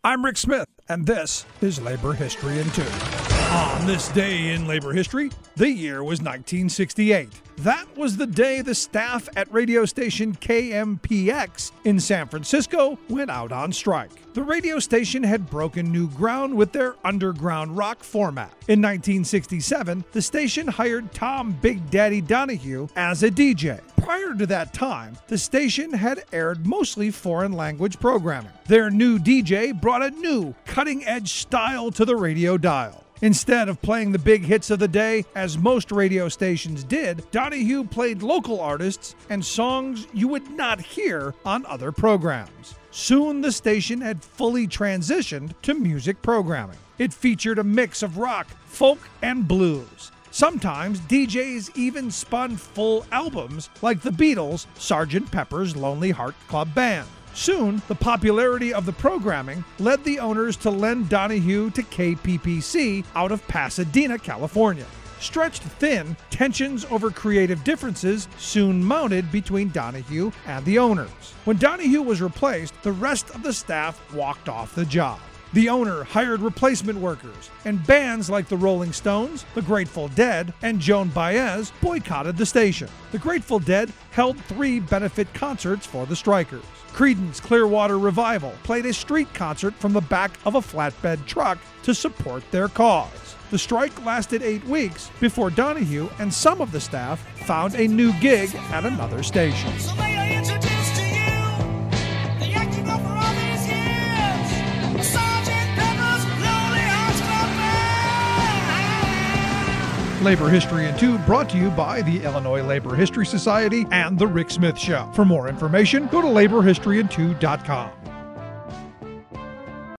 I'm Rick Smith, and this is Labor History in 2. On this day in labor history, the year was 1968. That was the day the staff at radio station KMPX in San Francisco went out on strike. The radio station had broken new ground with their underground rock format. In 1967, the station hired Tom Big Daddy Donahue as a DJ. Prior to that time, the station had aired mostly foreign language programming. Their new DJ brought a new, cutting-edge style to the radio dial. Instead of playing the big hits of the day, as most radio stations did, Donahue played local artists and songs you would not hear on other programs. Soon the station had fully transitioned to music programming. It featured a mix of rock, folk, and blues. Sometimes DJs even spun full albums like the Beatles' Sgt. Pepper's Lonely Heart Club Band. Soon, the popularity of the programming led the owners to lend Donahue to KPPC out of Pasadena, California. Stretched thin, tensions over creative differences soon mounted between Donahue and the owners. When Donahue was replaced, the rest of the staff walked off the job. The owner hired replacement workers, and bands like the Rolling Stones, the Grateful Dead, and Joan Baez boycotted the station. The Grateful Dead held 3 benefit concerts for the strikers. Creedence Clearwater Revival played a street concert from the back of a flatbed truck to support their cause. The strike lasted 8 weeks before Donahue and some of the staff found a new gig at another station. Labor History in 2 brought to you by the Illinois Labor History Society and The Rick Smith Show. For more information, go to laborhistoryin2.com.